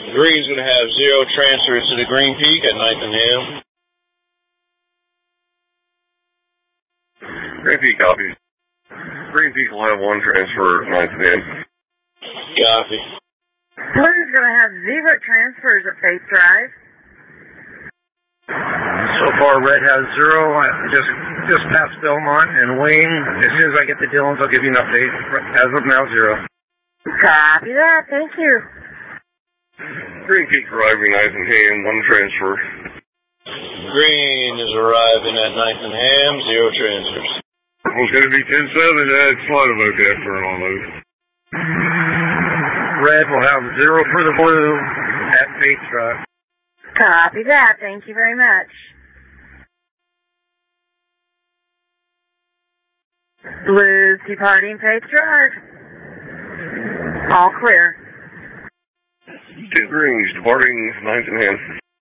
Green's going to have 0 transfers to the Green Peak at 9th and Ham. Green Peak copies. Green Peak will have 1 transfer at 9th and Ham. Copy. Blue's going to have 0 transfers at Faith Drive. So far, Red has 0, just past Belmont and Wayne. As soon as I get the Dillons, I'll give you an update. As of now, 0. Copy that. Thank you. Green Peak arriving 9th and Ham, 1 transfer. Green is arriving at 9th and Ham, 0 transfers. It's going to be 10-7 at Slaughter Vote after on those. Red will have 0 for the Blue at Faith Drive. Copy that. Thank you very much. Blues departing Faith Drive. All clear. 2 Greens departing 9th and Ham.